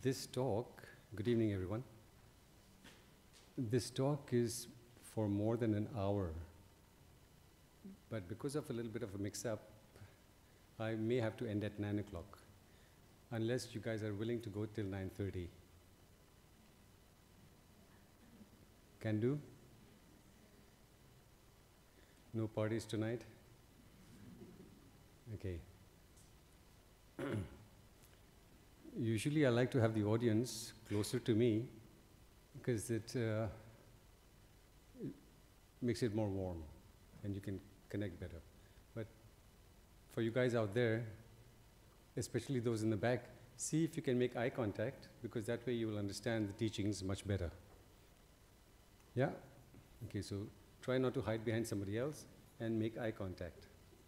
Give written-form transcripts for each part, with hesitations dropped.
This talk, good evening everyone. This talk is for more than an hour, but because of a little bit of a mix-up, I may have to end at 9 o'clock, unless you guys are willing to go till 9:30. Can do? No parties tonight? Okay. Usually I like to have the audience closer to me because it makes it more warm and you can connect better. But for you guys out there, especially those in the back, see if you can make eye contact, because that way you will understand the teachings much better. Yeah? Okay, so try not to hide behind somebody else and make eye contact.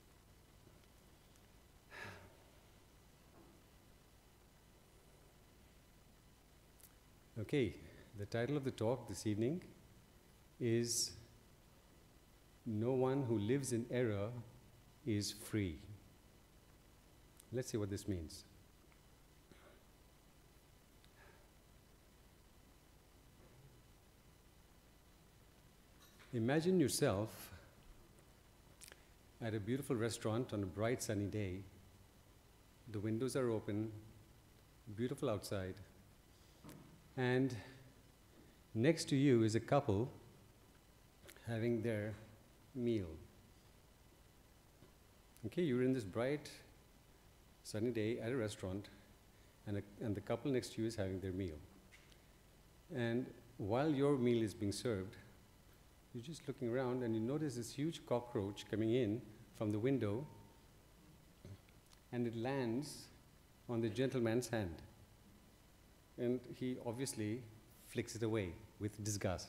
Okay, the title of the talk this evening is No One Who Lives in Error is Free. Let's see what this means. Imagine yourself at a beautiful restaurant on a bright sunny day. The windows are open, beautiful outside, and next to you is a couple having their meal. Okay, you're in this bright sunny day at a restaurant, and the couple next to you is having their meal. And while your meal is being served, you're just looking around and you notice this huge cockroach coming in from the window, and it lands on the gentleman's hand. And he obviously flicks it away with disgust.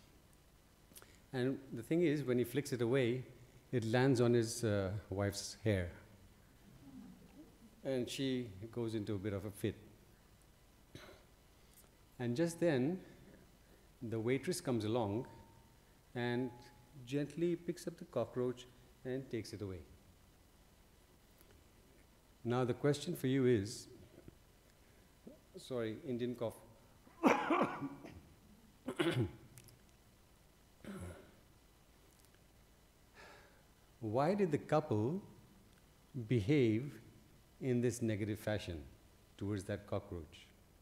And the thing is, when he flicks it away, it lands on his wife's hair. And she goes into a bit of a fit. And just then, the waitress comes along and gently picks up the cockroach and takes it away. Now the question for you is, sorry, Indian cough. Why did the couple behave in this negative fashion towards that cockroach?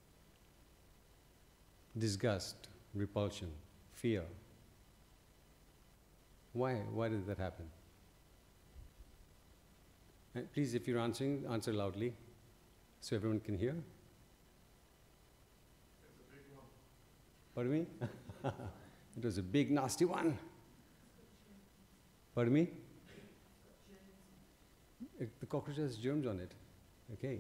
Disgust, repulsion, fear. Why? Why did that happen? Please, if you're answering, answer loudly so everyone can hear. Pardon me? It was a big, nasty one. Pardon me? The cockroach has germs on it. Okay.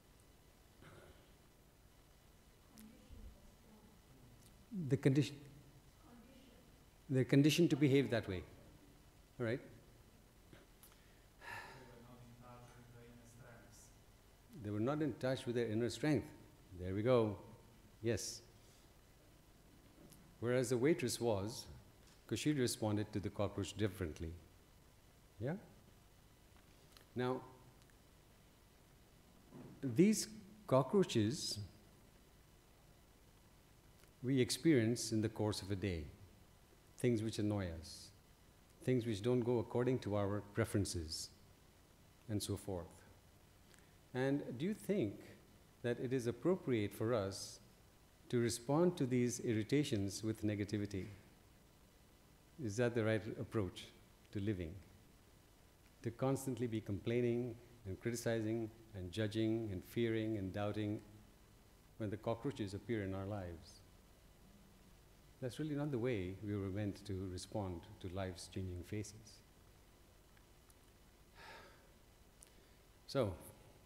The condition. They're conditioned to behave that way. All right? They were not in touch with their inner strength. There we go. Yes. Whereas the waitress was, because she responded to the cockroach differently. Yeah? Now, these cockroaches we experience in the course of a day. Things which annoy us, things which don't go according to our preferences, and so forth. And do you think that it is appropriate for us to respond to these irritations with negativity? Is that the right approach to living? To constantly be complaining and criticizing and judging and fearing and doubting when the cockroaches appear in our lives? That's really not the way we were meant to respond to life's changing faces. So,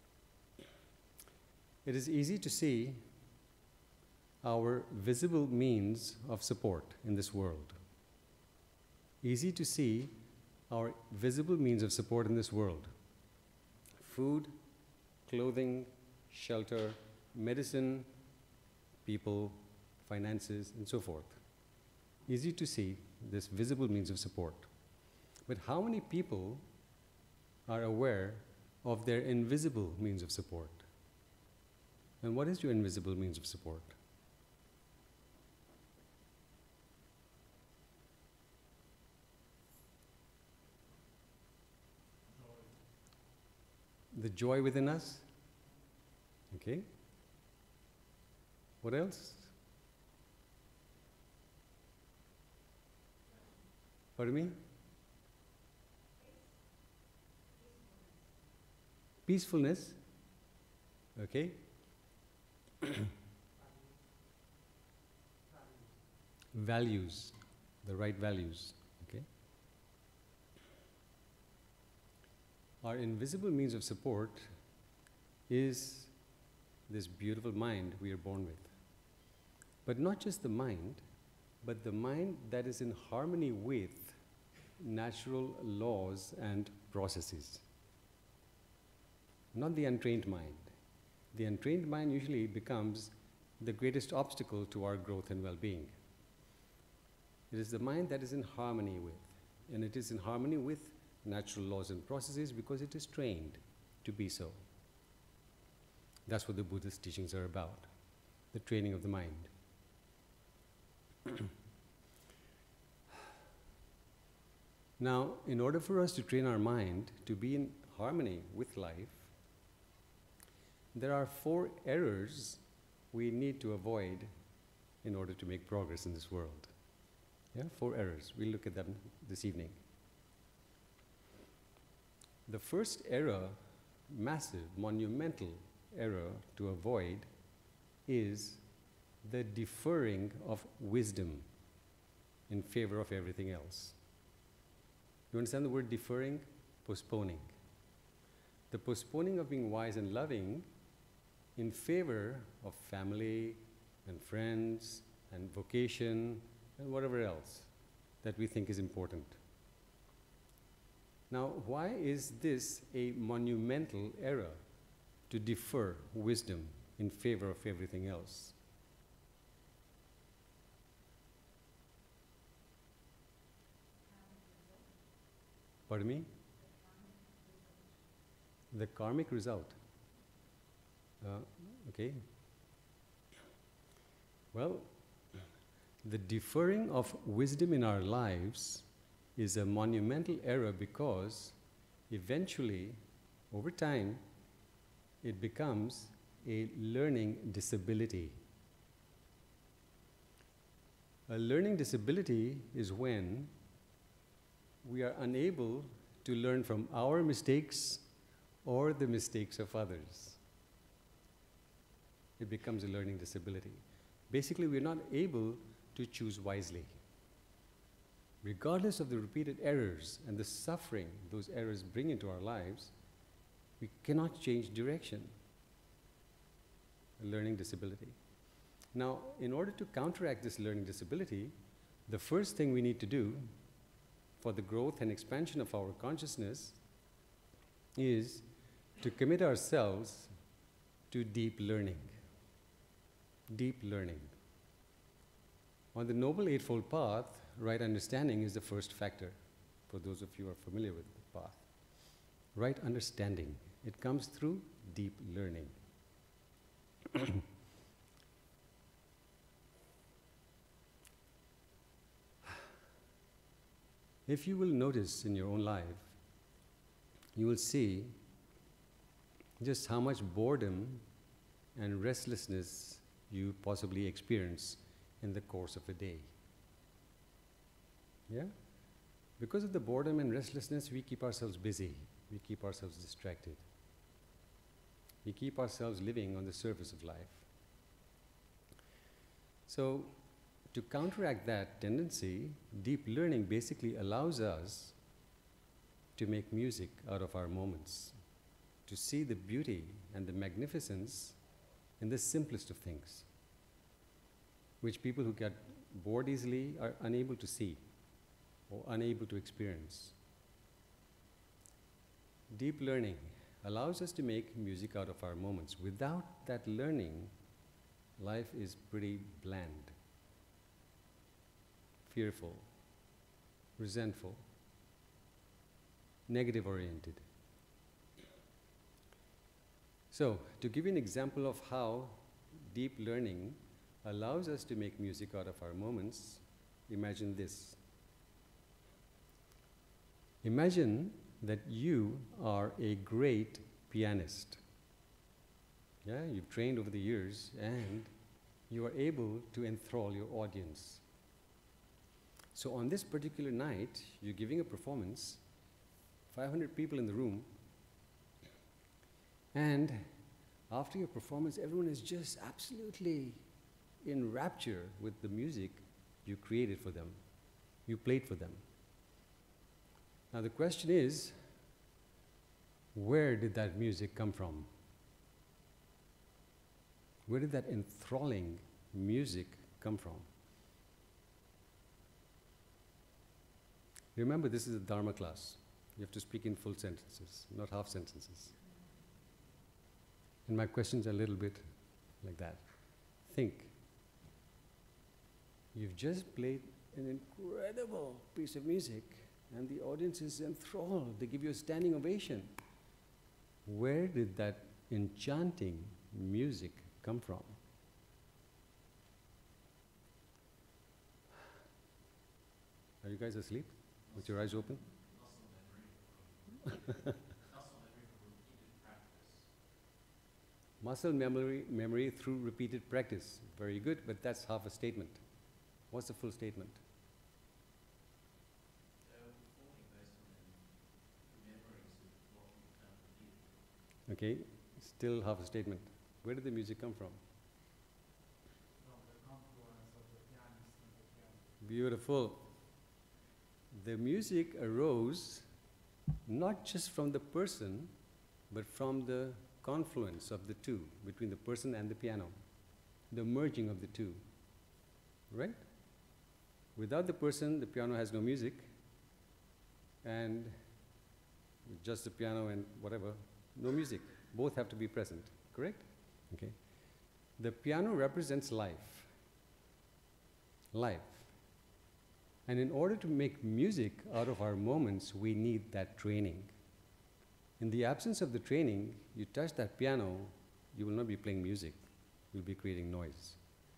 it is easy to see our visible means of support in this world. Easy to see our visible means of support in this world. Food, clothing, shelter, medicine, people, finances, and so forth. Easy to see this visible means of support. But how many people are aware of their invisible means of support? And what is your invisible means of support? The joy within us. Okay. What else? Pardon me? Peacefulness. Okay. Values. The right values. Okay. Our invisible means of support is this beautiful mind we are born with. But not just the mind, but the mind that is in harmony with natural laws and processes. Not the untrained mind. The untrained mind usually becomes the greatest obstacle to our growth and well-being. It is the mind that is in harmony with, and it is in harmony with natural laws and processes because it is trained to be so. That's what the Buddhist teachings are about, the training of the mind. Now, in order for us to train our mind to be in harmony with life, there are 4 errors we need to avoid in order to make progress in this world. Yeah, 4 errors. We'll look at them this evening. The first error, massive, monumental error to avoid, is the deferring of wisdom in favor of everything else. You understand the word deferring? Postponing. The postponing of being wise and loving in favor of family and friends and vocation and whatever else that we think is important. Now, why is this a monumental error to defer wisdom in favor of everything else? Pardon me? The karmic result. Okay. Well, the deferring of wisdom in our lives is a monumental error because eventually, over time, it becomes a learning disability. A learning disability is when we are unable to learn from our mistakes or the mistakes of others. It becomes a learning disability. Basically, we're not able to choose wisely. Regardless of the repeated errors and the suffering those errors bring into our lives, we cannot change direction. A learning disability. Now, in order to counteract this learning disability, the first thing we need to do for the growth and expansion of our consciousness is to commit ourselves to deep learning. Deep learning. On the Noble Eightfold Path, right understanding is the first factor, for those of you who are familiar with the path. Right understanding. It comes through deep learning. If you will notice in your own life, you will see just how much boredom and restlessness you possibly experience in the course of a day. Yeah? Because of the boredom and restlessness, we keep ourselves busy. We keep ourselves distracted. We keep ourselves living on the surface of life. So, to counteract that tendency, deep learning basically allows us to make music out of our moments, to see the beauty and the magnificence in the simplest of things, which people who get bored easily are unable to see or unable to experience. Deep learning allows us to make music out of our moments. Without that learning, life is pretty bland, fearful, resentful, negative oriented. So, to give you an example of how deep learning allows us to make music out of our moments, imagine this. Imagine that you are a great pianist. Yeah, you've trained over the years and you are able to enthrall your audience. So on this particular night, you're giving a performance, 500 people in the room, and after your performance, everyone is just absolutely in rapture with the music you created for them, you played for them. Now the question is, where did that music come from? Where did that enthralling music come from? Remember, this is a Dharma class. You have to speak in full sentences, not half sentences. And my questions are a little bit like that. Think. You've just played an incredible piece of music and the audience is enthralled. They give you a standing ovation. Where did that enchanting music come from? Are you guys asleep? With your eyes open? Muscle memory through repeated practice. Very good, but that's half a statement. What's the full statement? Okay, still half a statement. Where did the music come from? From the confluence of the pianist and the piano. Beautiful. The music arose not just from the person, but from the confluence of the two, between the person and the piano, the merging of the two, right? Without the person, the piano has no music, and with just the piano and whatever, no music. Both have to be present, correct? Okay. The piano represents life. Life. And in order to make music out of our moments, we need that training. In the absence of the training, you touch that piano, you will not be playing music, you'll be creating noise.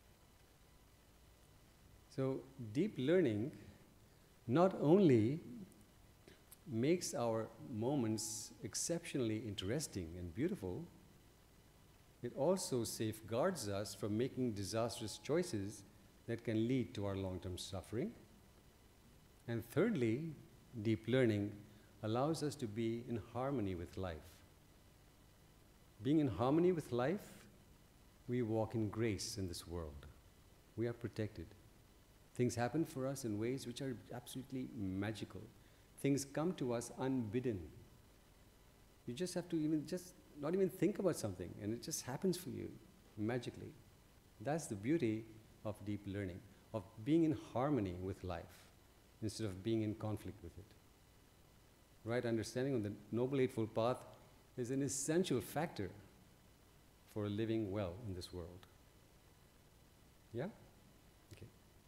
So deep learning not only makes our moments exceptionally interesting and beautiful, it also safeguards us from making disastrous choices that can lead to our long-term suffering. And thirdly, deep learning allows us to be in harmony with life. Being in harmony with life, we walk in grace in this world. We are protected. Things happen for us in ways which are absolutely magical. Things come to us unbidden. You just have to not even think about something, and it just happens for you magically. That's the beauty of deep learning, of being in harmony with life instead of being in conflict with it. Right understanding on the Noble Eightfold Path is an essential factor for living well in this world. Yeah? Okay.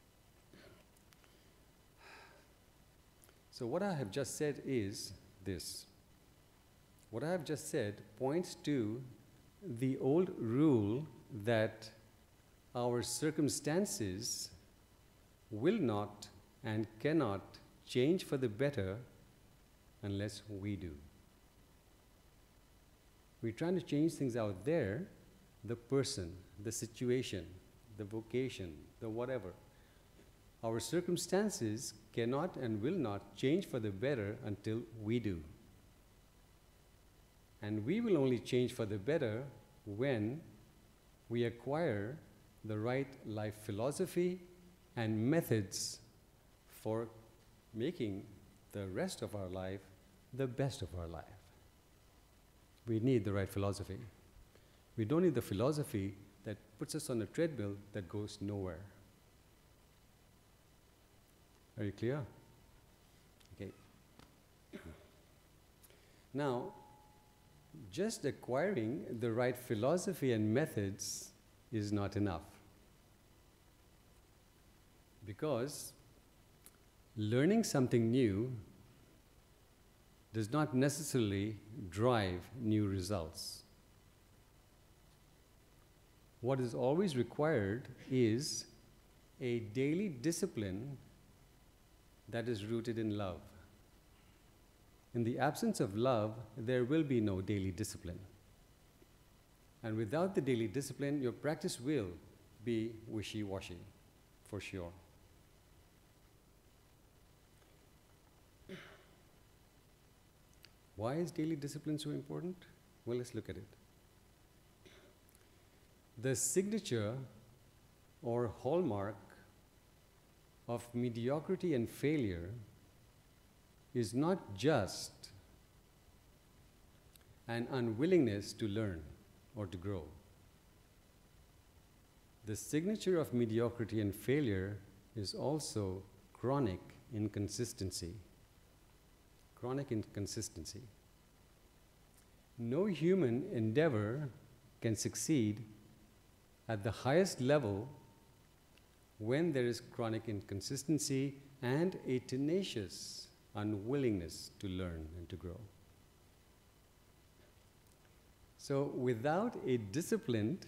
So what I have just said is this. What I have just said points to the old rule that our circumstances will not and cannot change for the better unless we do. We're trying to change things out there, the person, the situation, the vocation, the whatever. Our circumstances cannot and will not change for the better until we do. And we will only change for the better when we acquire the right life philosophy and methods for making the rest of our life the best of our life. We need the right philosophy. We don't need the philosophy that puts us on a treadmill that goes nowhere. Are you clear? Okay. Now, just acquiring the right philosophy and methods is not enough. Because learning something new does not necessarily drive new results. What is always required is a daily discipline that is rooted in love. In the absence of love, there will be no daily discipline. And without the daily discipline, your practice will be wishy-washy, for sure. Why is daily discipline so important? Well, let's look at it. The signature or hallmark of mediocrity and failure is not just an unwillingness to learn or to grow. The signature of mediocrity and failure is also chronic inconsistency. Chronic inconsistency. No human endeavor can succeed at the highest level when there is chronic inconsistency and a tenacious unwillingness to learn and to grow. So without a disciplined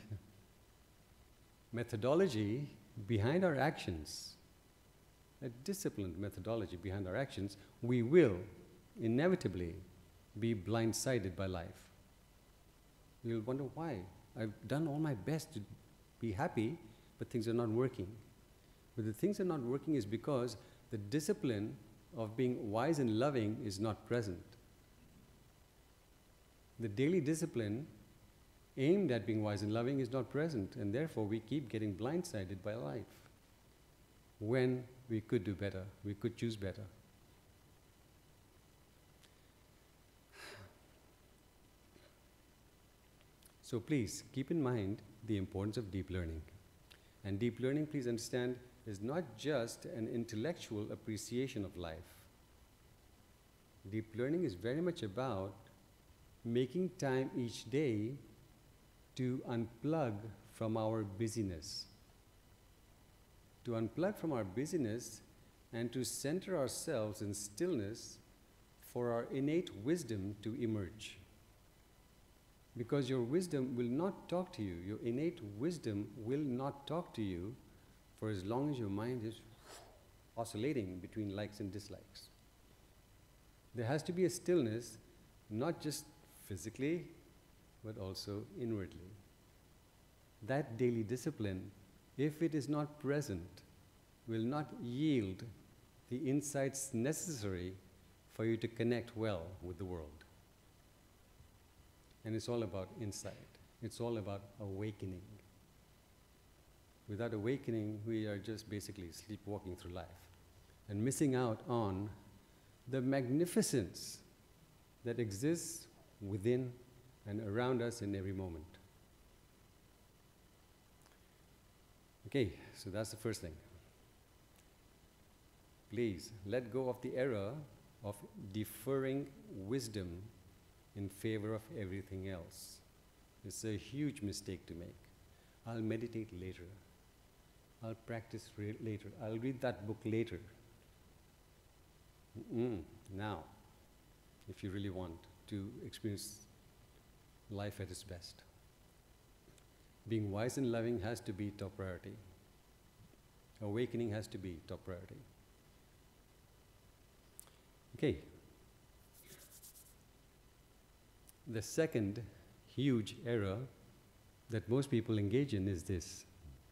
methodology behind our actions, a disciplined methodology behind our actions, we will inevitably be blindsided by life. You'll wonder why. I've done all my best to be happy, but things are not working. But the things are not working is because the discipline of being wise and loving is not present. The daily discipline aimed at being wise and loving is not present, and therefore we keep getting blindsided by life when we could do better, we could choose better. So please keep in mind the importance of deep learning. And deep learning, please understand, is not just an intellectual appreciation of life. Deep learning is very much about making time each day to unplug from our busyness. To unplug from our busyness and to center ourselves in stillness for our innate wisdom to emerge. Because your wisdom will not talk to you, your innate wisdom will not talk to you for as long as your mind is oscillating between likes and dislikes. There has to be a stillness, not just physically, but also inwardly. That daily discipline, if it is not present, will not yield the insights necessary for you to connect well with the world. And it's all about insight. It's all about awakening. Without awakening, we are just basically sleepwalking through life and missing out on the magnificence that exists within and around us in every moment. Okay, so that's the first thing. Please let go of the error of deferring wisdom in favor of everything else. It's a huge mistake to make. I'll meditate later. I'll practice later. I'll read that book later. Now, if you really want to experience life at its best. Being wise and loving has to be top priority. Awakening has to be top priority. Okay. The second huge error that most people engage in is this.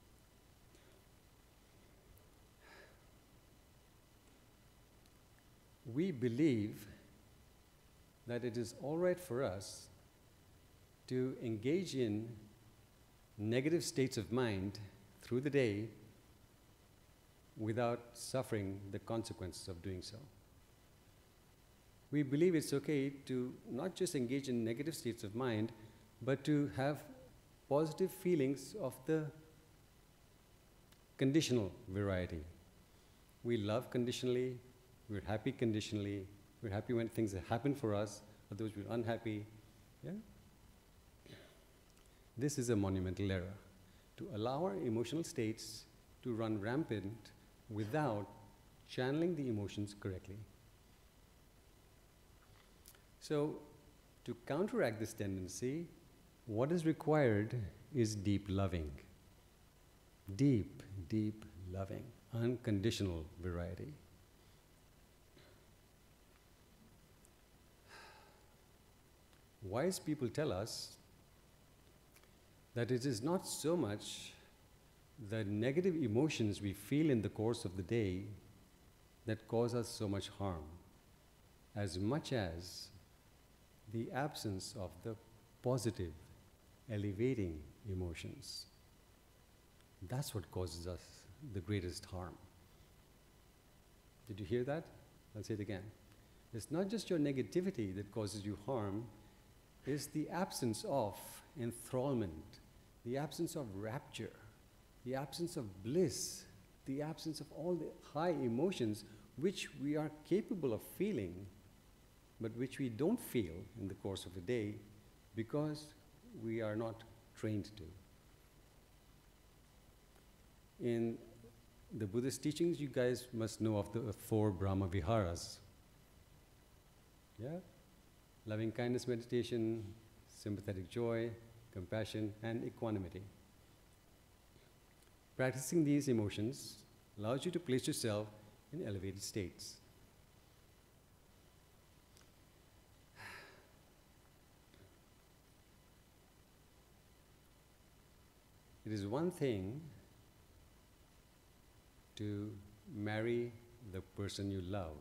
We believe that it is all right for us to engage in negative states of mind through the day without suffering the consequences of doing so. We believe it's okay to not just engage in negative states of mind, but to have positive feelings of the conditional variety. We love conditionally, we're happy conditionally, we're happy when things happen for us, otherwise we're unhappy. Yeah? This is a monumental error, to allow our emotional states to run rampant without channeling the emotions correctly. So, to counteract this tendency, What is required is deep loving. Deep, deep loving. Unconditional variety. Wise people tell us that it is not so much the negative emotions we feel in the course of the day that cause us so much harm, as much as the absence of the positive, elevating emotions. That's what causes us the greatest harm. Did you hear that? I'll say it again. It's not just your negativity that causes you harm, it's the absence of enthrallment, the absence of rapture, the absence of bliss, the absence of all the high emotions which we are capable of feeling, but which we don't feel in the course of a day because we are not trained to. In the Buddhist teachings, you guys must know of the 4 Brahma Viharas. Yeah? Loving kindness meditation, sympathetic joy, compassion, and equanimity. Practicing these emotions allows you to place yourself in elevated states. It is one thing to marry the person you love,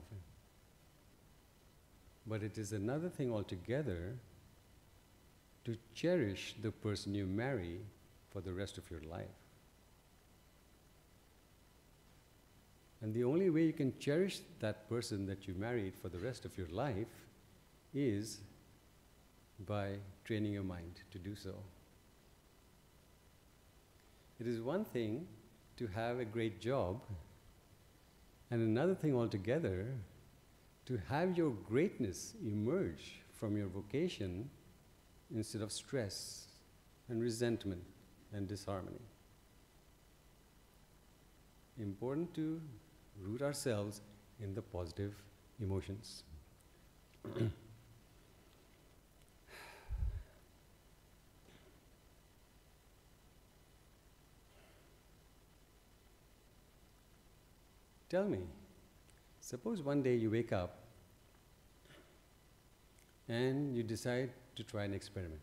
but it is another thing altogether to cherish the person you marry for the rest of your life. And the only way you can cherish that person that you married for the rest of your life is by training your mind to do so. It is one thing to have a great job, and another thing altogether to have your greatness emerge from your vocation instead of stress and resentment and disharmony. Important to root ourselves in the positive emotions. Tell me, suppose one day you wake up and you decide to try an experiment.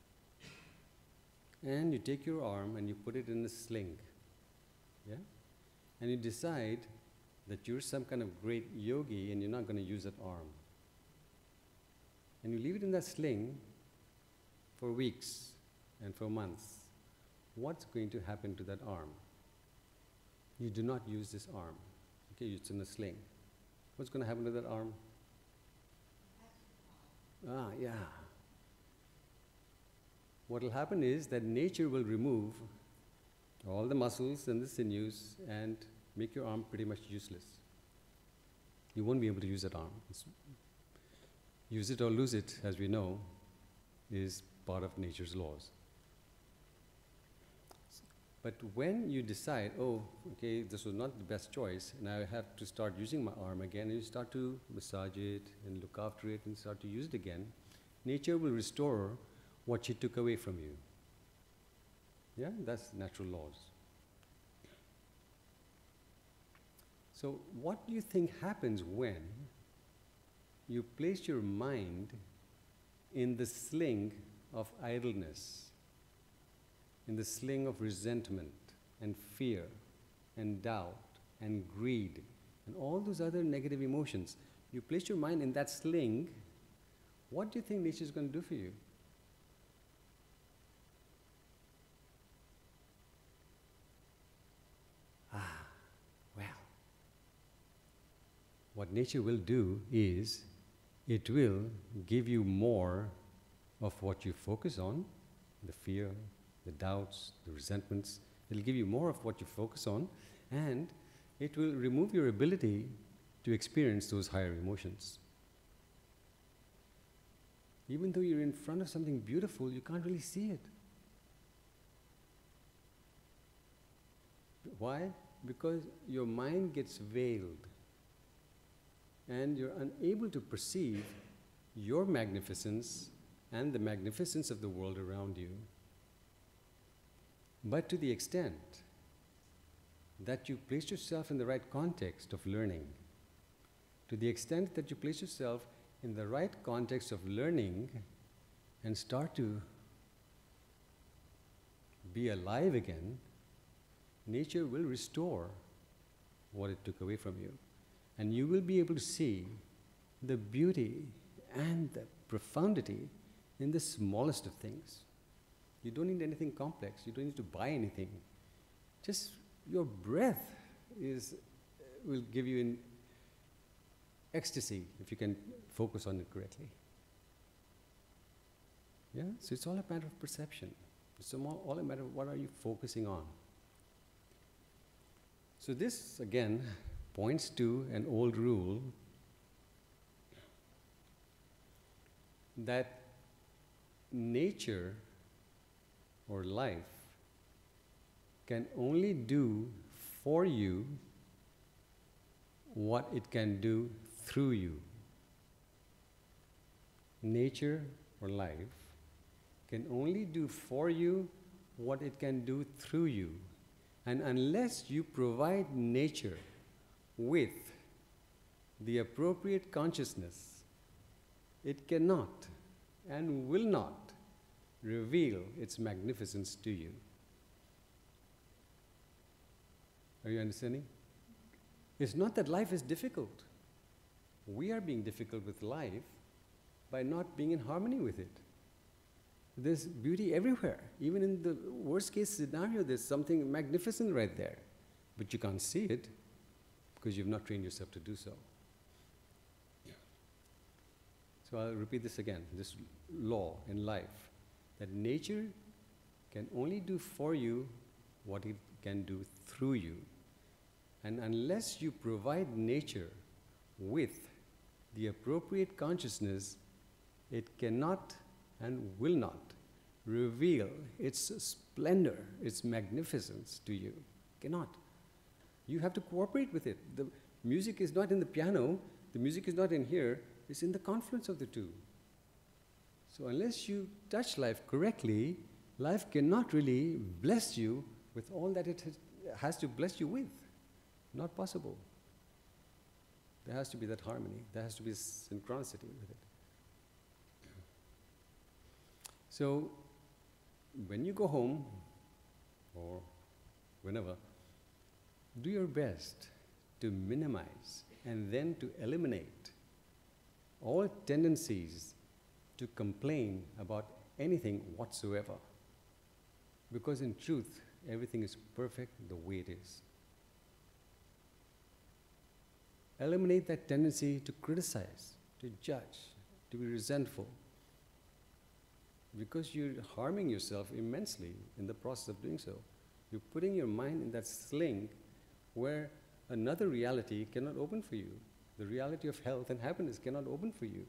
And you take your arm and you put it in a sling. Yeah? And you decide that you're some kind of great yogi and you're not going to use that arm. And you leave it in that sling for weeks and for months. What's going to happen to that arm? You do not use this arm. Okay, it's in a sling. What's going to happen to that arm? Ah, yeah. What will happen is that nature will remove all the muscles and the sinews and make your arm pretty much useless. You won't be able to use that arm. Use it or lose it, as we know, is part of nature's laws. But when you decide, oh, okay, this was not the best choice, and I have to start using my arm again, and you start to massage it and look after it and start to use it again, nature will restore what she took away from you. Yeah, that's natural laws. So what do you think happens when you place your mind in the sling of idleness, in the sling of resentment and fear and doubt and greed and all those other negative emotions? You place your mind in that sling, what do you think nature is going to do for you? What nature will do is, it will give you more of what you focus on, the fear, the doubts, the resentments. It'll give you more of what you focus on, and it will remove your ability to experience those higher emotions. Even though you're in front of something beautiful, you can't really see it. Why? Because your mind gets veiled, and you're unable to perceive your magnificence and the magnificence of the world around you. But to the extent that you place yourself in the right context of learning, to the extent that you place yourself in the right context of learning and start to be alive again, nature will restore what it took away from you. And you will be able to see the beauty and the profundity in the smallest of things. You don't need anything complex. You don't need to buy anything. Just your breath will give you an ecstasy if you can focus on it correctly. Yeah? So it's all a matter of perception. It's all a matter of what are you focusing on. So this, again, points to an old rule that nature or life can only do for you what it can do through you. Nature or life can only do for you what it can do through you. And unless you provide nature with the appropriate consciousness, it cannot and will not reveal its magnificence to you. Are you understanding? It's not that life is difficult. We are being difficult with life by not being in harmony with it. There's beauty everywhere. Even in the worst case scenario, there's something magnificent right there. But you can't see it because you've not trained yourself to do so. So I'll repeat this again, this law in life, that nature can only do for you what it can do through you. And unless you provide nature with the appropriate consciousness, it cannot and will not reveal its splendor, its magnificence to you. Cannot. You have to cooperate with it. The music is not in the piano, the music is not in here, it's in the confluence of the two. So unless you touch life correctly, life cannot really bless you with all that it has to bless you with. Not possible. There has to be that harmony, there has to be synchronicity with it. So, when you go home, or whenever, do your best to minimize and then to eliminate all tendencies to complain about anything whatsoever. Because in truth, everything is perfect the way it is. Eliminate that tendency to criticize, to judge, to be resentful. Because you're harming yourself immensely in the process of doing so. You're putting your mind in that sling where another reality cannot open for you. The reality of health and happiness cannot open for you.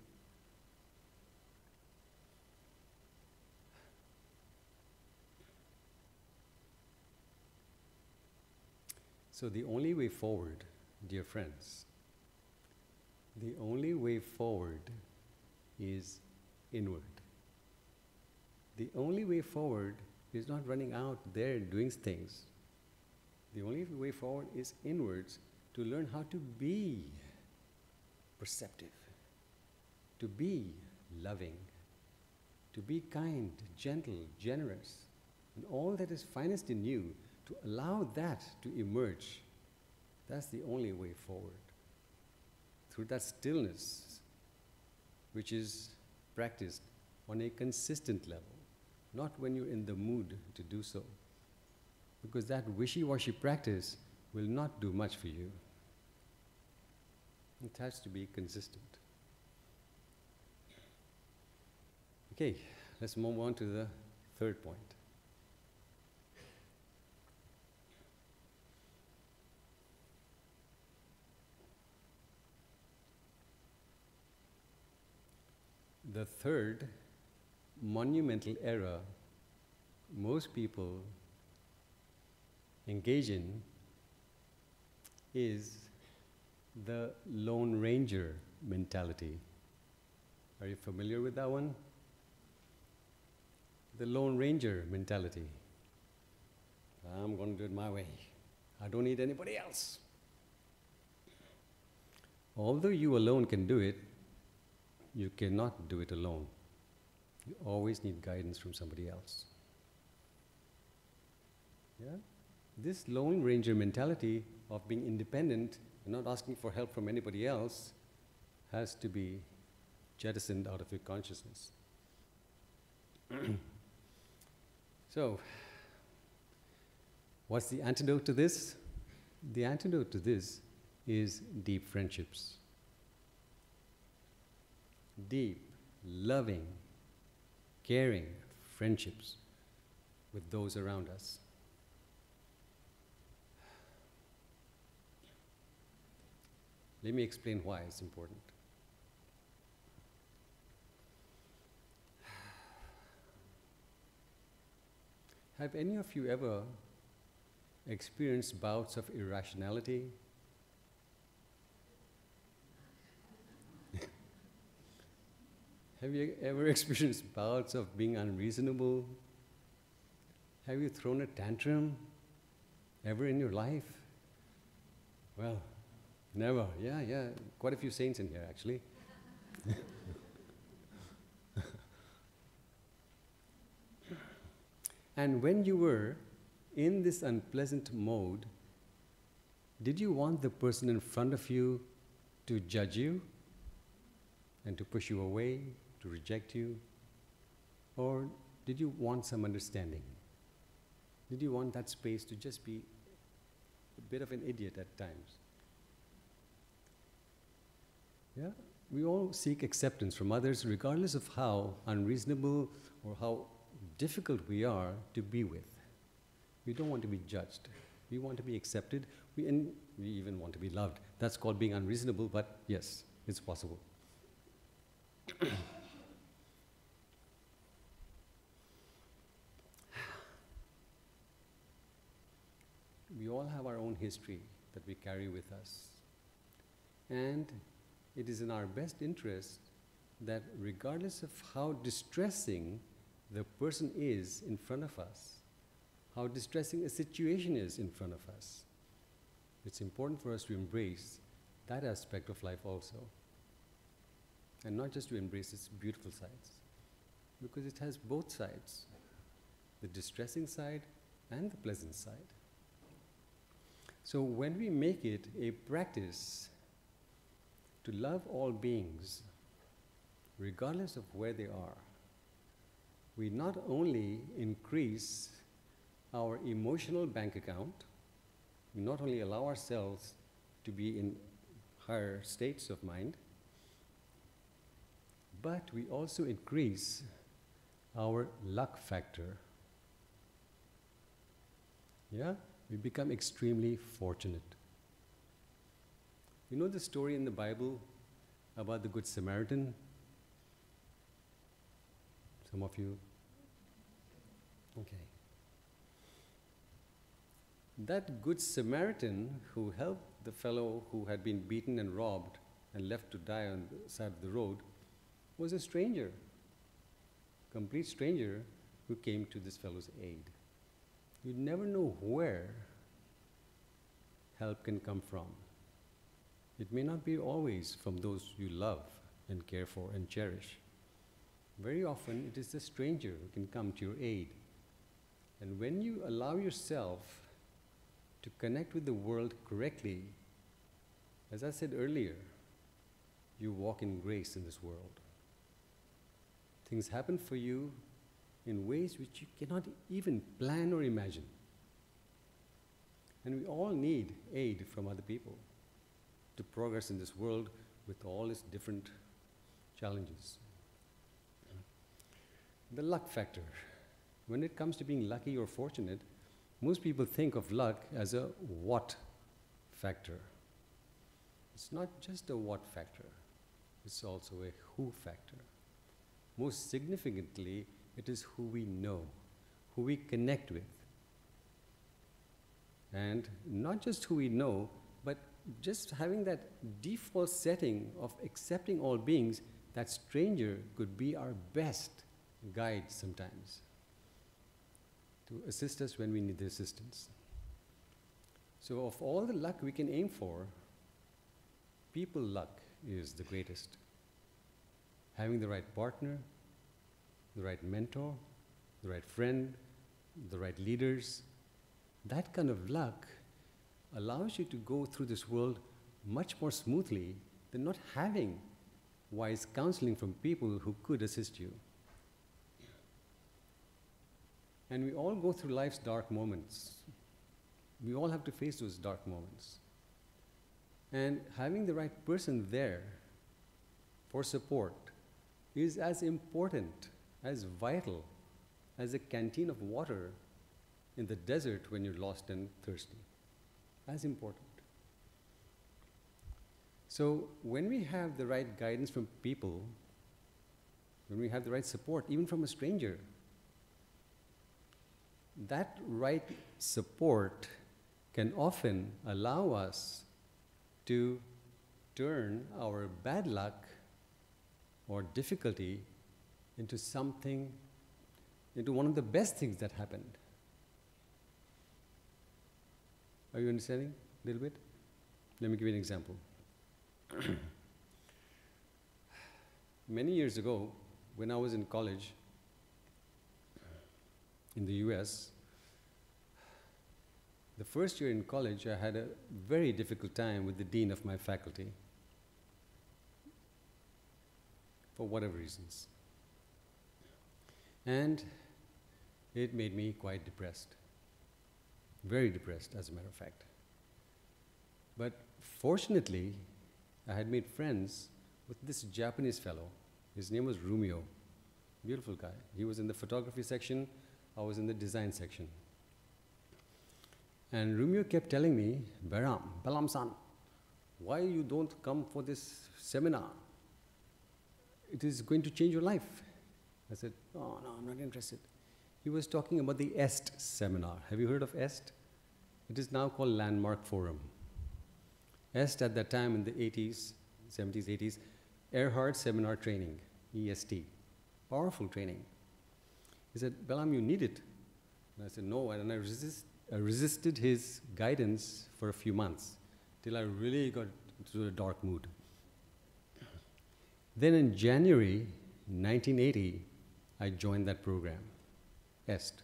So the only way forward, dear friends, the only way forward is inward. The only way forward is not running out there doing things. The only way forward is inwards, to learn how to be perceptive, to be loving, to be kind, gentle, generous, and all that is finest in you, to allow that to emerge. That's the only way forward. Through that stillness, which is practiced on a consistent level, not when you're in the mood to do so. Because that wishy-washy practice will not do much for you. It has to be consistent. Okay, let's move on to the third point. The third monumental error most people engage in is the Lone Ranger mentality. Are you familiar with that one? the Lone Ranger mentality. I'm going to do it my way. I don't need anybody else. Although you alone can do it, you cannot do it alone. You always need guidance from somebody else. Yeah? This Lone Ranger mentality of being independent and not asking for help from anybody else has to be jettisoned out of your consciousness. So, what's the antidote to this? The antidote to this is deep friendships. Deep, loving, caring friendships with those around us. Let me explain why it's important. Have any of you ever experienced bouts of irrationality? Have you ever experienced bouts of being unreasonable? Have you thrown a tantrum ever in your life? Well, never. Yeah. Quite a few saints in here, actually. And when you were in this unpleasant mode, did you want the person in front of you to judge you and to push you away, to reject you? Or did you want some understanding? Did you want that space to just be a bit of an idiot at times? Yeah? We all seek acceptance from others regardless of how unreasonable or how difficult we are to be with. We don't want to be judged. We want to be accepted, and we even want to be loved. That's called being unreasonable, but yes, it's possible. We all have our own history that we carry with us. And it is in our best interest that regardless of how distressing the person is in front of us, how distressing a situation is in front of us, it's important for us to embrace that aspect of life also. And not just to embrace its beautiful sides, because it has both sides, the distressing side and the pleasant side. So when we make it a practice to love all beings, regardless of where they are, we not only increase our emotional bank account, we not only allow ourselves to be in higher states of mind, but we also increase our luck factor. Yeah? We become extremely fortunate. You know the story in the Bible about the Good Samaritan? Some of you? Okay. That Good Samaritan who helped the fellow who had been beaten and robbed and left to die on the side of the road was a stranger, complete stranger who came to this fellow's aid. You never know where help can come from. It may not be always from those you love and care for and cherish. Very often it is a stranger who can come to your aid. And when you allow yourself to connect with the world correctly, as I said earlier, you walk in grace in this world. Things happen for you in ways which you cannot even plan or imagine. And we all need aid from other people to progress in this world with all its different challenges. The luck factor. When it comes to being lucky or fortunate, most people think of luck as a what factor. It's not just a what factor, it's also a who factor. Most significantly, it is who we know, who we connect with. And not just who we know, but just having that default setting of accepting all beings, that stranger could be our best guide sometimes. to assist us when we need the assistance. So of all the luck we can aim for, people luck is the greatest. Having the right partner, the right mentor, the right friend, the right leaders, that kind of luck allows you to go through this world much more smoothly than not having wise counseling from people who could assist you. And we all go through life's dark moments. We all have to face those dark moments. And having the right person there for support is as important, as vital as a canteen of water in the desert when you're lost and thirsty. As important. So when we have the right guidance from people, when we have the right support, even from a stranger, that right support can often allow us to turn our bad luck or difficulty into something, into one of the best things that happened. Are you understanding a little bit? Let me give you an example. Many years ago, when I was in college in the US, the first year in college, I had a very difficult time with the dean of my faculty, for whatever reasons. And it made me quite depressed. Very depressed, as a matter of fact. But fortunately, I had made friends with this Japanese fellow. His name was Rumio. Beautiful guy. He was in the photography section, I was in the design section. And Rumio kept telling me, Balam-san, why you don't come for this seminar? It is going to change your life. I said, oh no, I'm not interested. He was talking about the EST seminar. Have you heard of EST? It is now called Landmark Forum. EST at that time in the 80s, 70s, 80s, Erhard Seminar Training, EST. Powerful training. He said, Balam, you need it. And I said, no, and I resisted his guidance for a few months till I really got into a dark mood. Then in January 1980, I joined that program, EST.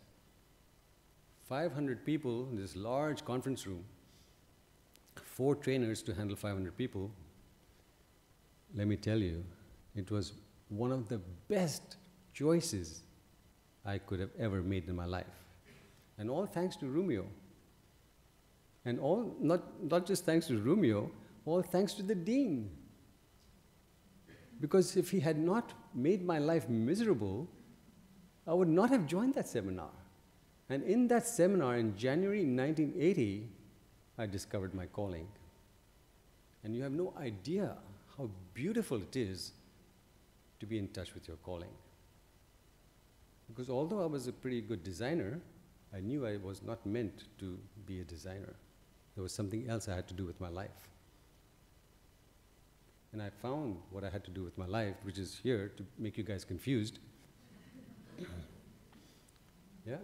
500 people in this large conference room, 4 trainers to handle 500 people. Let me tell you, it was one of the best choices I could have ever made in my life. And all thanks to Rumio. And all, not just thanks to Rumio, all thanks to the dean. Because if he had not made my life miserable, I would not have joined that seminar. And in that seminar in January 1980, I discovered my calling. And you have no idea how beautiful it is to be in touch with your calling. Because although I was a pretty good designer, I knew I was not meant to be a designer. There was something else I had to do with my life. And I found what I had to do with my life, which is here to make you guys confused. Yeah?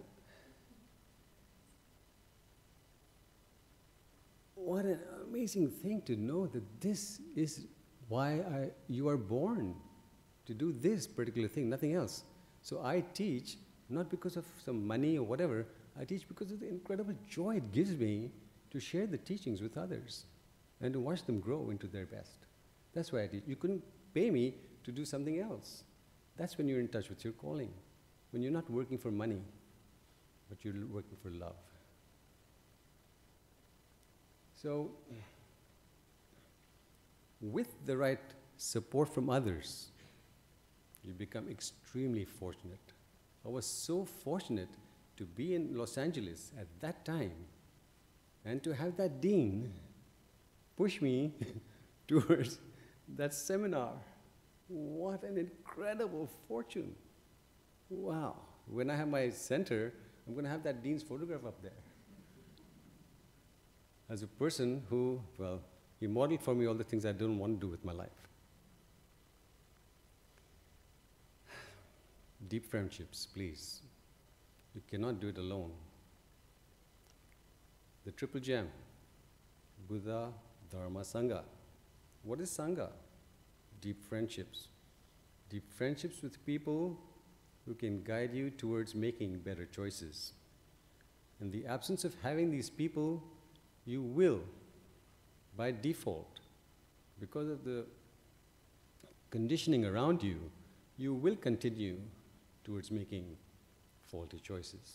What an amazing thing to know that this is why you are born, to do this particular thing, nothing else. So I teach, not because of some money or whatever, I teach because of the incredible joy it gives me to share the teachings with others and to watch them grow into their best. That's why I teach. You couldn't pay me to do something else. That's when you're in touch with your calling, when you're not working for money, but you're working for love. So, with the right support from others, you become extremely fortunate. I was so fortunate to be in Los Angeles at that time and to have that dean push me towards that seminar. What an incredible fortune. Wow. When I have my center, I'm going to have that dean's photograph up there. As a person who, well, he modeled for me all the things I don't want to do with my life. Deep friendships, please. You cannot do it alone. The triple gem, Buddha, Dharma, Sangha. What is Sangha? Deep friendships. Deep friendships with people who can guide you towards making better choices. In the absence of having these people, you will, by default, because of the conditioning around you, you will continue towards making faulty choices.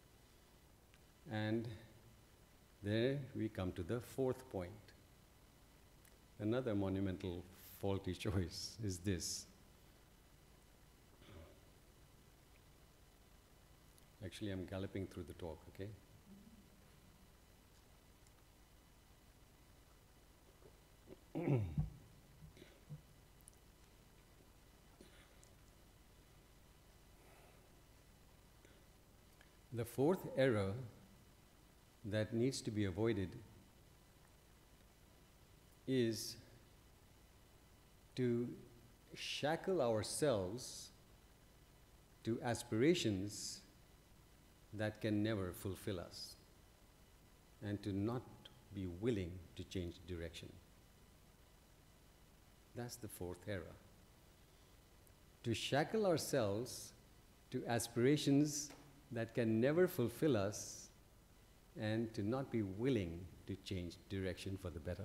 And there we come to the fourth point. Another monumental faulty choice is this. Actually, I'm galloping through the talk, okay? The fourth error that needs to be avoided is to shackle ourselves to aspirations that can never fulfill us, and to not be willing to change direction. That's the fourth error. To shackle ourselves to aspirations that can never fulfill us, and to not be willing to change direction for the better.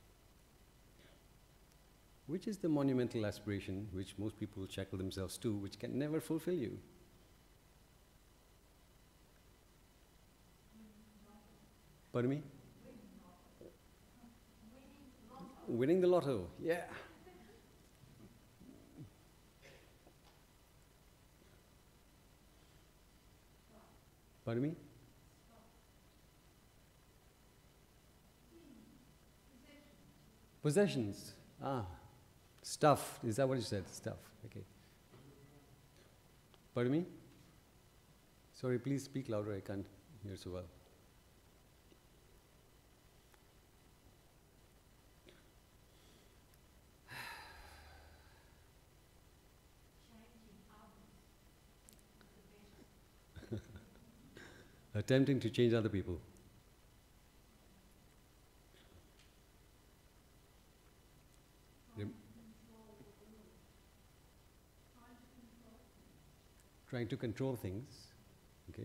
Which is the monumental aspiration which most people shackle themselves to, which can never fulfill you? Pardon me? Winning the lotto, yeah. Pardon me? Possessions. Ah, stuff. Is that what you said? Stuff. Okay. Pardon me? Sorry, please speak louder. I can't hear so well. Attempting to change other people. Trying to control things, okay?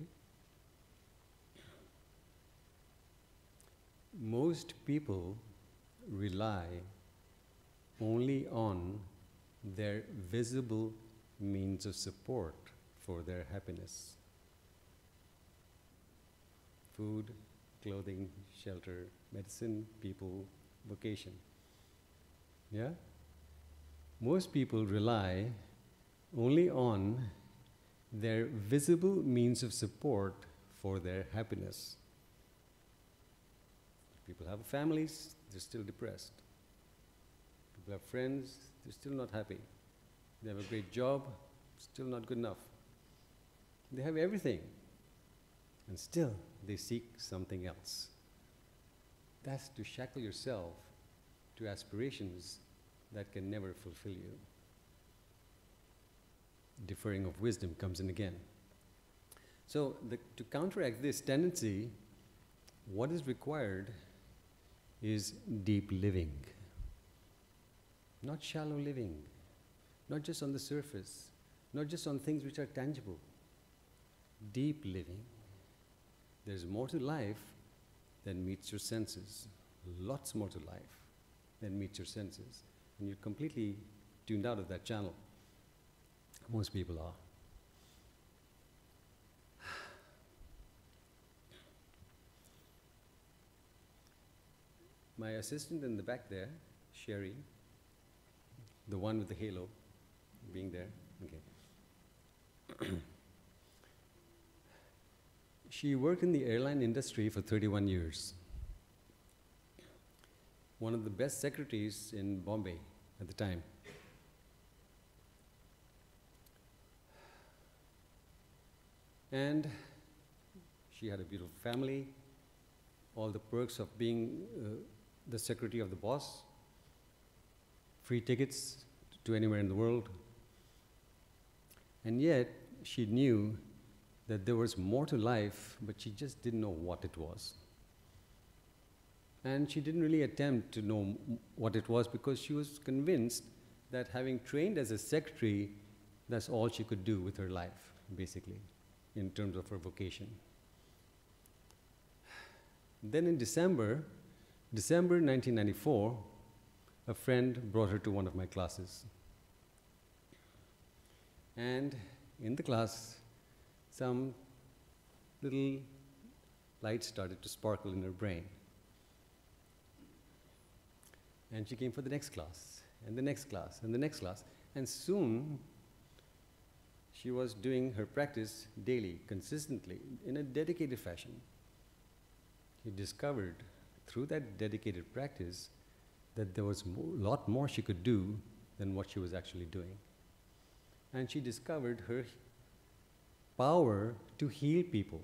Most people rely only on their visible means of support for their happiness. Food, clothing, shelter, medicine, people, vocation. Yeah? Most people rely only on their visible means of support for their happiness. People have families, they're still depressed. People have friends, they're still not happy. They have a great job, still not good enough. They have everything, and still they seek something else. That's to shackle yourself to aspirations that can never fulfill you. Differing of wisdom comes in again. So to counteract this tendency, what is required is deep living. Not shallow living, not just on the surface, not just on things which are tangible. Deep living. There's more to life than meets your senses. Lots more to life than meets your senses. And you're completely tuned out of that channel. Most people are. My assistant in the back there, Sherry, the one with the halo, being there, okay. She worked in the airline industry for 31 years. One of the best secretaries in Bombay at the time. And she had a beautiful family, all the perks of being the secretary of the boss, free tickets to anywhere in the world. And yet, she knew that there was more to life, but she just didn't know what it was. And she didn't really attempt to know what it was because she was convinced that having trained as a secretary, that's all she could do with her life, basically, in terms of her vocation. Then in December 1994, a friend brought her to one of my classes. And in the class, some little lights started to sparkle in her brain. And she came for the next class, and the next class, and the next class. And soon, she was doing her practice daily, consistently, in a dedicated fashion. She discovered, through that dedicated practice, that there was a lot more she could do than what she was actually doing. And she discovered her power to heal people.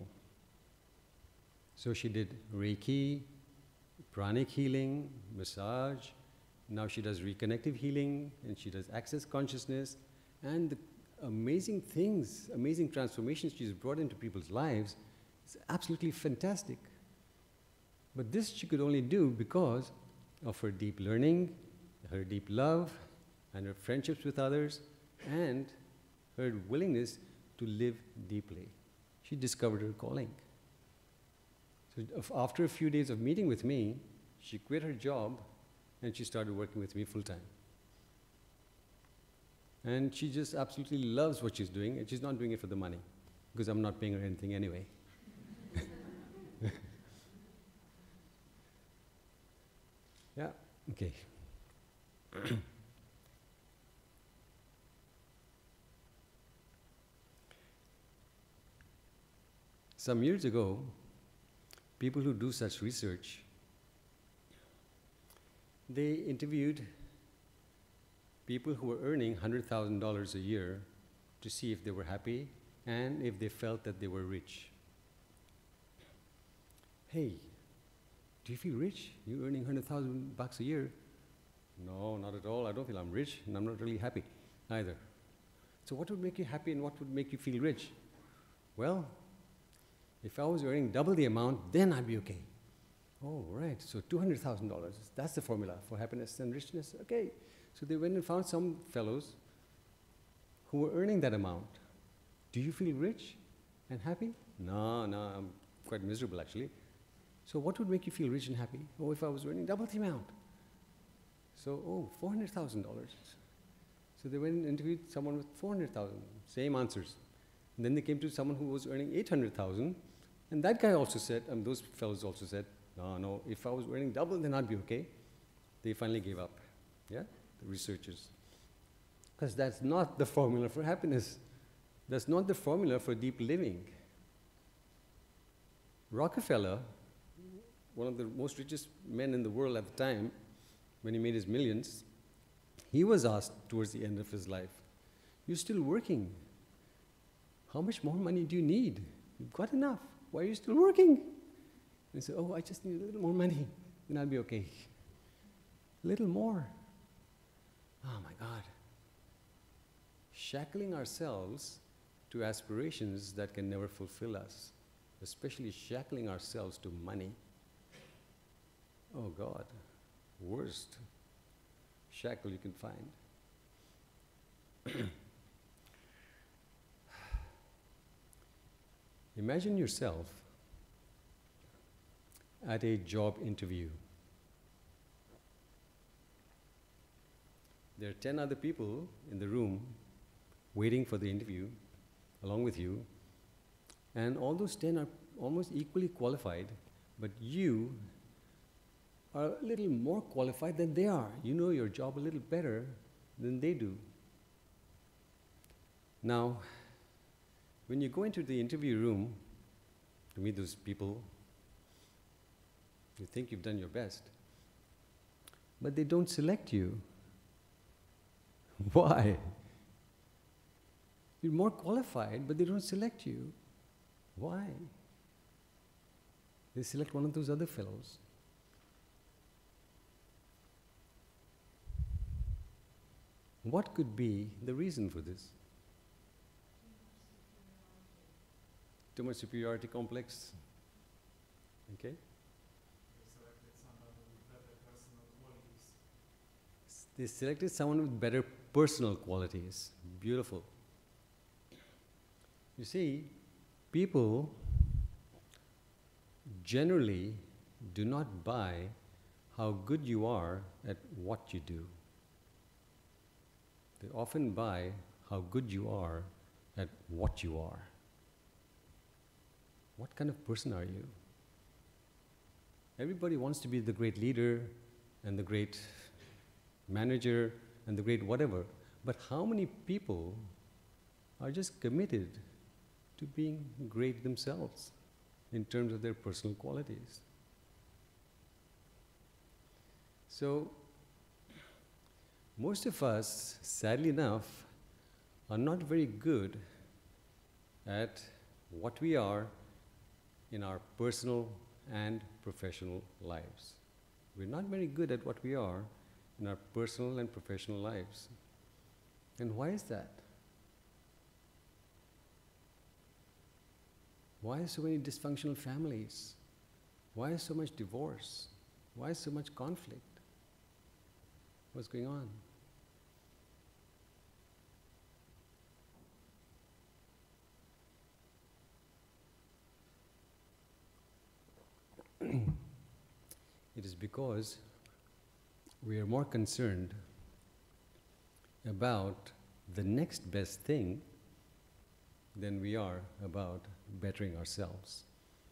So she did Reiki, pranic healing, massage. Now she does reconnective healing, and she does access consciousness, and the amazing things, amazing transformations she's brought into people's lives. It's absolutely fantastic. But this she could only do because of her deep learning, her deep love, and her friendships with others, and her willingness to live deeply. She discovered her calling. So after a few days of meeting with me, she quit her job and she started working with me full-time. And she just absolutely loves what she's doing, and she's not doing it for the money, because I'm not paying her anything anyway. Yeah, okay. Some years ago, people who do such research, they interviewed people who were earning $100,000 a year to see if they were happy and if they felt that they were rich. Hey, do you feel rich? You're earning $100,000 a year? No, not at all. I don't feel I'm rich, and I'm not really happy either. So what would make you happy and what would make you feel rich? Well, if I was earning double the amount, then I'd be okay. Oh, right, so $200,000, that's the formula for happiness and richness. Okay, so they went and found some fellows who were earning that amount. Do you feel rich and happy? No, I'm quite miserable actually. So what would make you feel rich and happy? Oh, if I was earning double the amount. So, $400,000. So they went and interviewed someone with 400,000, same answers. And then they came to someone who was earning 800,000, and that guy also said, those fellows also said, no, if I was earning double, then I'd be okay. They finally gave up, yeah, the researchers. Because that's not the formula for happiness. That's not the formula for deep living. Rockefeller, one of the most richest men in the world at the time, when he made his millions, he was asked towards the end of his life, you're still working. How much more money do you need? You've got enough. Why are you still working? And he said, I just need a little more money, then I'll be okay. A little more. Oh my God. Shackling ourselves to aspirations that can never fulfill us, especially shackling ourselves to money. Oh God, worst shackle you can find. Imagine yourself at a job interview. There are 10 other people in the room waiting for the interview along with you, and all those 10 are almost equally qualified, but you are a little more qualified than they are. You know your job a little better than they do. Now, when you go into the interview room to meet those people, you think you've done your best, but they don't select you. Why? You're more qualified, but they don't select you. Why? They select one of those other fellows. What could be the reason for this? too much superiority complex. Okay? They selected someone with better personal qualities. They selected someone with better personal qualities. Beautiful. You see, people generally do not buy how good you are at what you do. They often buy how good you are at what you are. What kind of person are you? Everybody wants to be the great leader and the great manager and the great whatever, but how many people are just committed to being great themselves in terms of their personal qualities? So, most of us, sadly enough, are not very good at what we are in our personal and professional lives. We're not very good at what we are in our personal and professional lives. And why is that? Why so many dysfunctional families? Why so much divorce? Why so much conflict? What's going on? It is because we are more concerned about the next best thing than we are about bettering ourselves.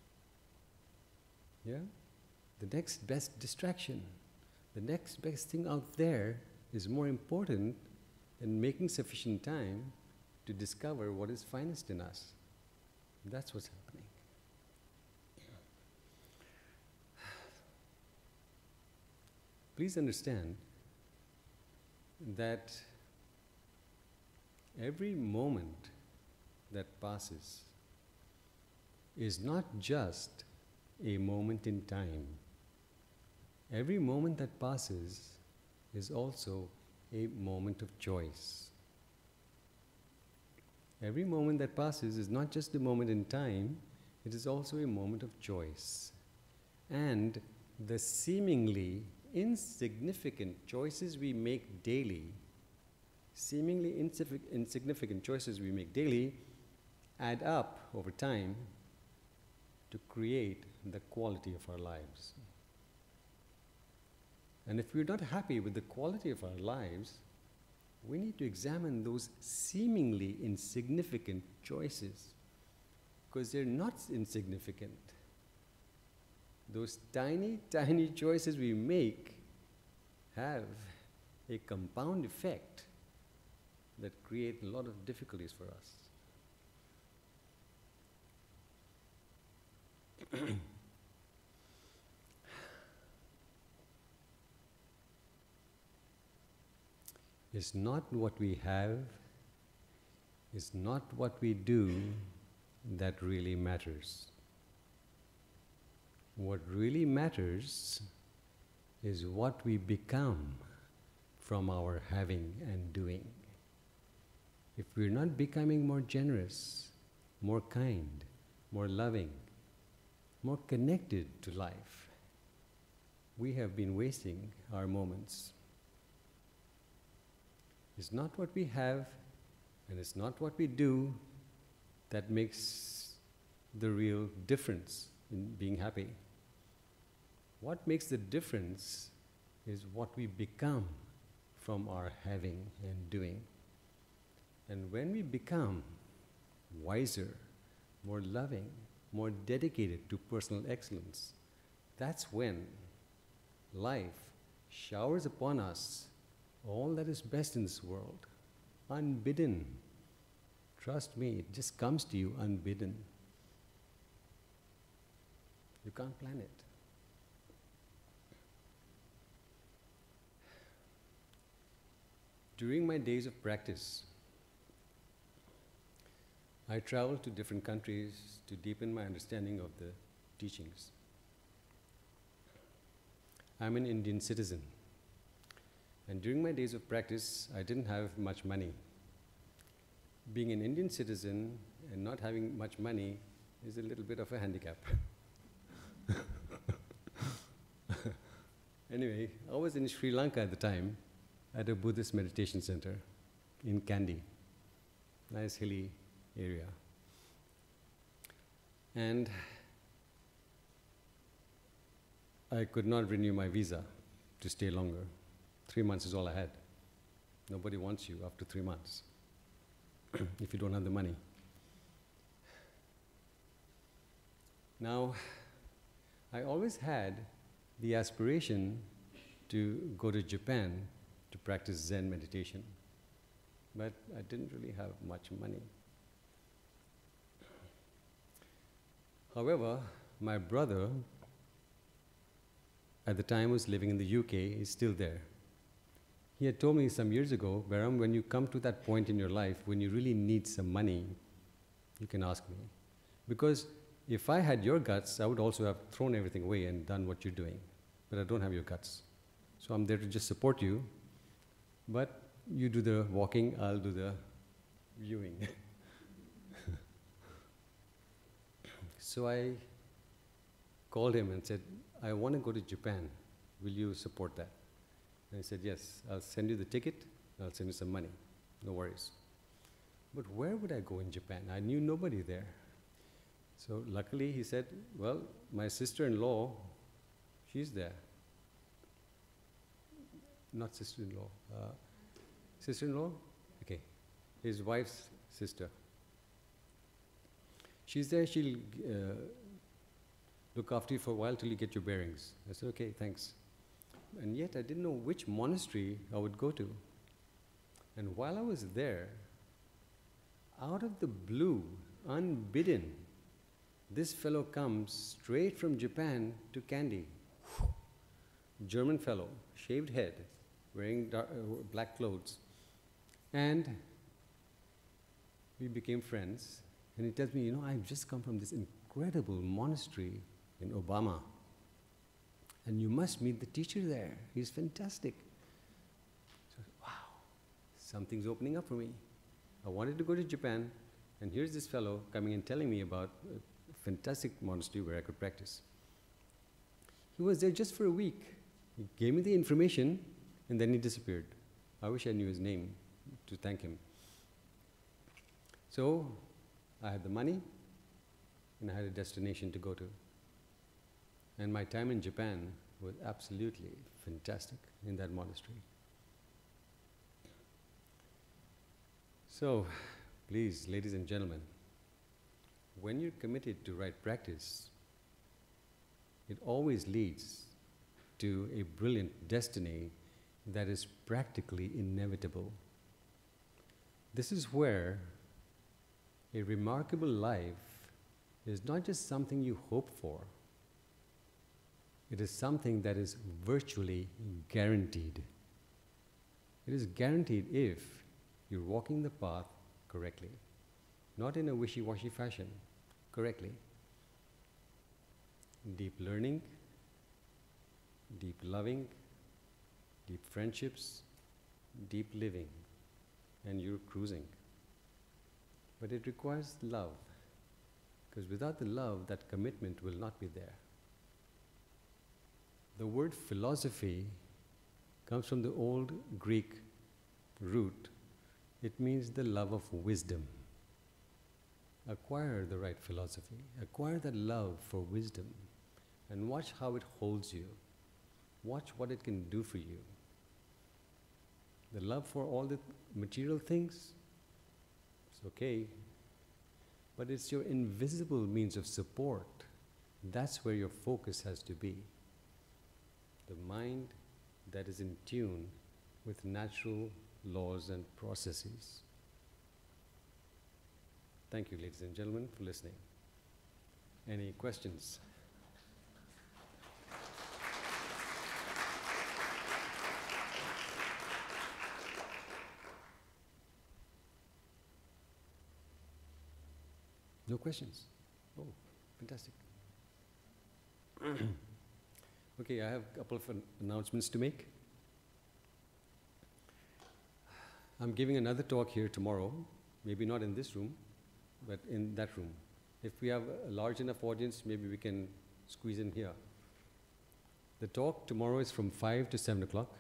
Yeah? The next best distraction, the next best thing out there is more important than making sufficient time to discover what is finest in us. That's what's happening. Please understand that every moment that passes is not just a moment in time. Every moment that passes is also a moment of choice. Every moment that passes is not just a moment in time, it is also a moment of choice. And the seemingly insignificant choices we make daily, insignificant choices we make daily, add up over time to create the quality of our lives. And if we're not happy with the quality of our lives, we need to examine those seemingly insignificant choices, because they're not insignificant. Those tiny, tiny choices we make have a compound effect that create a lot of difficulties for us. It's not what we have, it's not what we do that really matters. What really matters is what we become from our having and doing. If we're not becoming more generous, more kind, more loving, more connected to life, we have been wasting our moments. It's not what we have and it's not what we do that makes the real difference in being happy. What makes the difference is what we become from our having and doing. And when we become wiser, more loving, more dedicated to personal excellence, that's when life showers upon us all that is best in this world, unbidden. Trust me, it just comes to you unbidden. You can't plan it. During my days of practice, I traveled to different countries to deepen my understanding of the teachings. I'm an Indian citizen, and during my days of practice, I didn't have much money. Being an Indian citizen and not having much money is a little bit of a handicap. Anyway, I was in Sri Lanka at the time at a Buddhist meditation center in Kandy, nice hilly area. And I could not renew my visa to stay longer. 3 months is all I had. Nobody wants you after 3 months if you don't have the money. Now, I always had the aspiration to go to Japan to practice Zen meditation, but I didn't really have much money. However, my brother at the time was living in the UK, he's still there. He had told me some years ago, Baram, when you come to that point in your life when you really need some money, you can ask me. Because if I had your guts, I would also have thrown everything away and done what you're doing. But I don't have your guts. So I'm there to just support you. But you do the walking, I'll do the viewing. So I called him and said, I want to go to Japan. Will you support that? And he said, yes, I'll send you the ticket, I'll send you some money. No worries. But where would I go in Japan? I knew nobody there. So luckily he said, well, my sister-in-law, she's there. Not sister-in-law. Sister-in-law? Okay. His wife's sister. She's there, she'll look after you for a while till you get your bearings. I said, okay, thanks. And yet I didn't know which monastery I would go to. And while I was there, out of the blue, unbidden, this fellow comes straight from Japan to Kandy. German fellow, shaved head, wearing black clothes. And we became friends. And he tells me, you know, I've just come from this incredible monastery in Obama. And you must meet the teacher there. He's fantastic. So, wow, something's opening up for me. I wanted to go to Japan, and here's this fellow coming and telling me about a fantastic monastery where I could practice. He was there just for a week. He gave me the information, and then he disappeared. I wish I knew his name to thank him. So I had the money, and I had a destination to go to. And my time in Japan was absolutely fantastic in that monastery. So, please, ladies and gentlemen, when you're committed to right practice, it always leads to a brilliant destiny that is practically inevitable. This is where a remarkable life is not just something you hope for, it is something that is virtually guaranteed. It is guaranteed if you're walking the path correctly, not in a wishy-washy fashion, correctly. Deep learning, deep loving, deep friendships, deep living, and you're cruising. But it requires love, because without the love, that commitment will not be there. The word philosophy comes from the old Greek root. It means the love of wisdom. Acquire the right philosophy, acquire that love for wisdom, and watch how it holds you. Watch what it can do for you. The love for all the material things, it's okay, but it's your invisible means of support. That's where your focus has to be. The mind that is in tune with natural laws and processes. Thank you, ladies and gentlemen, for listening. Any questions? No questions? Oh, fantastic. Okay, I have a couple of announcements to make. I'm giving another talk here tomorrow, maybe not in this room, but in that room, If we have a large enough audience, maybe we can squeeze in here. The talk tomorrow is from 5 to 7 o'clock.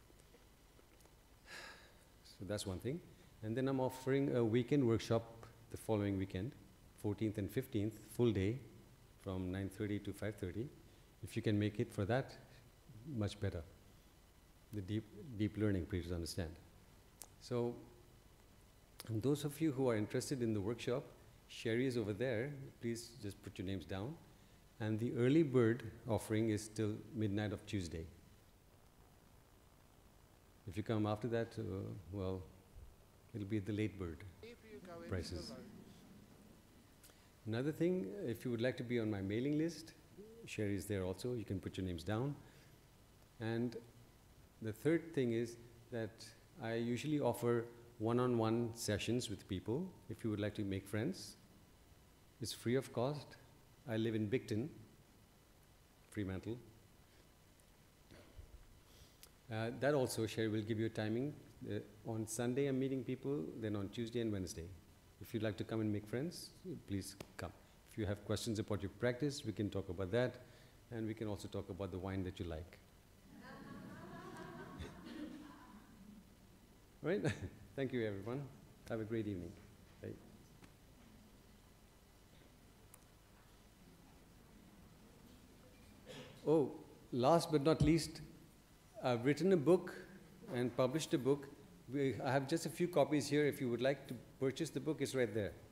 So that's one thing. And then I'm offering a weekend workshop the following weekend, 14th and 15th, full day from 9:30 to 5:30. If you can make it for that, much better. The deep learning, please understand. So, and those of you who are interested in the workshop, Sherry is over there. Please just put your names down. And the early bird offering is till midnight of Tuesday. If you come after that, well, it'll be the late bird prices. Another thing, if you would like to be on my mailing list, Sherry is there also. You can put your names down. And the third thing is that I usually offer one-on-one sessions with people if you would like to make friends. It's free of cost. I live in Bigton, Fremantle. That also, Sherry will give you a timing. On Sunday I'm meeting people, then on Tuesday and Wednesday. If you'd like to come and make friends, please come. If you have questions about your practice, we can talk about that, and we can also talk about the wine that you like. All right? Thank you, everyone. Have a great evening. Bye. Oh, last but not least, I've written a book and published a book. I have just a few copies here. If you would like to purchase the book, it's right there.